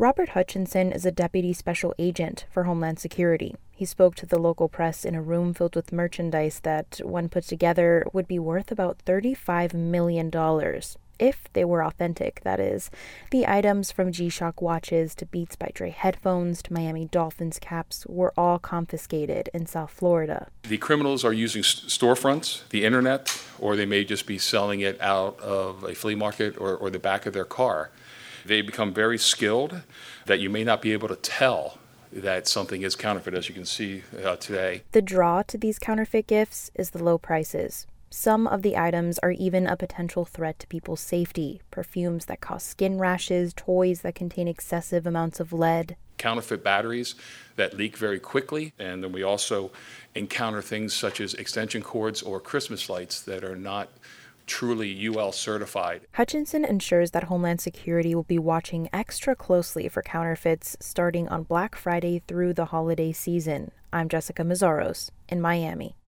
Robert Hutchinson is a deputy special agent for Homeland Security. He spoke to the local press in a room filled with merchandise that, when put together, would be worth about $35 million. If they were authentic, that is. The items from G-Shock watches to Beats by Dre headphones to Miami Dolphins caps were all confiscated in South Florida. The criminals are using storefronts, the internet, or they may just be selling it out of a flea market or the back of their car. They become very skilled that you may not be able to tell that something is counterfeit, as you can see today. The draw to these counterfeit gifts is the low prices. Some of the items are even a potential threat to people's safety. Perfumes that cause skin rashes, toys that contain excessive amounts of lead. Counterfeit batteries that leak very quickly. And then we also encounter things such as extension cords or Christmas lights that are not truly UL certified. Hutchinson ensures that Homeland Security will be watching extra closely for counterfeits starting on Black Friday through the holiday season. I'm Jessica Mazzaros in Miami.